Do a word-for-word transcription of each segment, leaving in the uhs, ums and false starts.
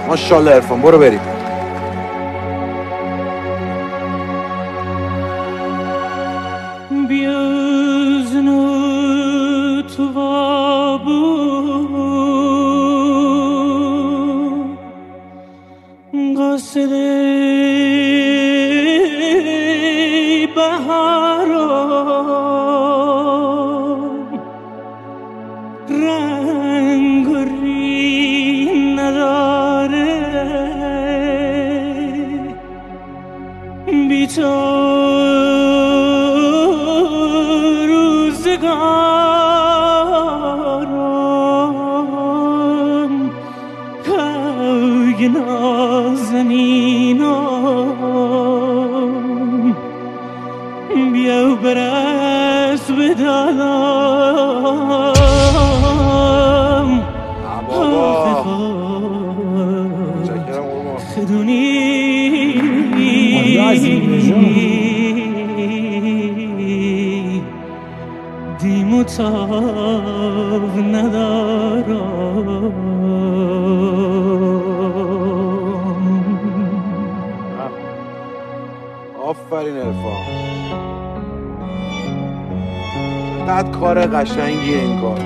ماشاءالله عرفان، برو بریم. آفرین عرفان، چقدر کار قشنگیه این کار.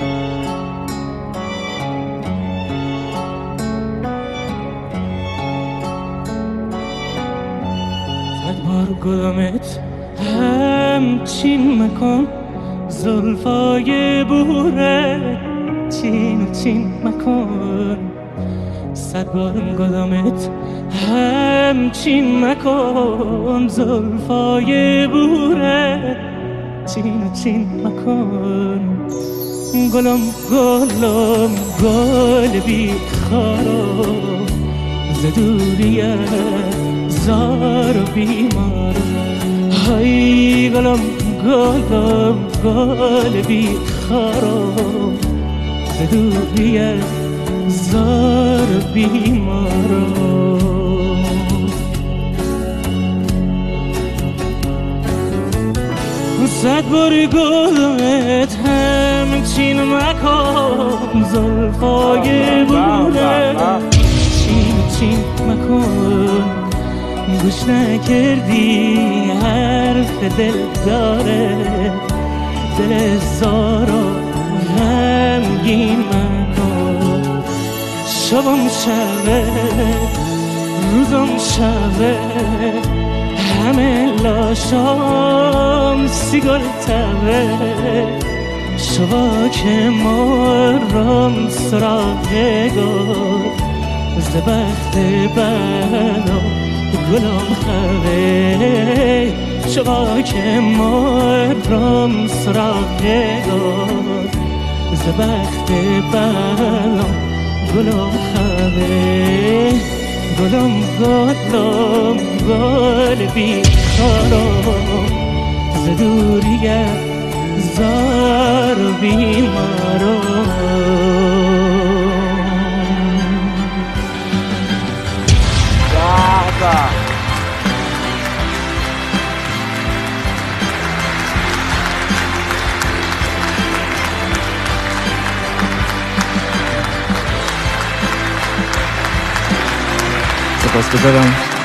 صد بار گلمت همچین مکن، زلفای بوره چین و چین مکن. صد بار گلمت همچین مکن، زلفای بوره چین و چین مکن. گلم گلم گل بی خارا، ز دوری زار و بیمار. های گلم گلم گل بی خارا، ز دوری زار و بیمار. صد بار گلمت همچین مکن، زلفای بوره چین چین مکن. گوش نکردی حرف دل داره، دل زارا غمگین مکن. شبم شبه روزم شبه، همه لاشام سیگار تبه. شوا که مارم سراغ گل، ز بخت بلا گلم خوه. شوا که مارم سراغ گل، ز بخت بلا گلم خوه. گلم گلم گل بی خارا، ز دوری زار و بیمارا. سپاسگزارم.